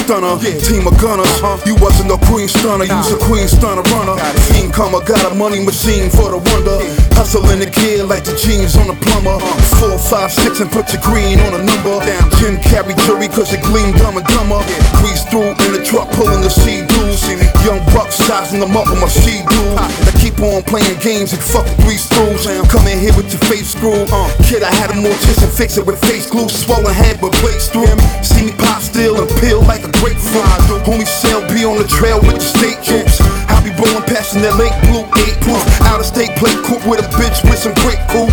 stunner, team of gunners. You wasn't no queen stunner, you was a queen stunner runner. Fiend come, got a money machine for the wonder. Hustling the gear like the jeans on the plumber. 4, 5, 6 and put your green on a number. Jim carry jury cause it gleam dumb and dumber. Breeze through in the truck pulling the C-dudes. Young bucks sizing them up with my C-dude. I keep on playing games and fuck the grease throughs. Come in here with your face screwed. Kid, I had a mortician fix it with face glue. Swollen head but plates through. See me pop still and peel like a grapefruit. Homie Sale be on the trail with the state troops. I be rolling past in that Lake Blue 8 proof. Out of state plate coupe with a bitch with some great cool.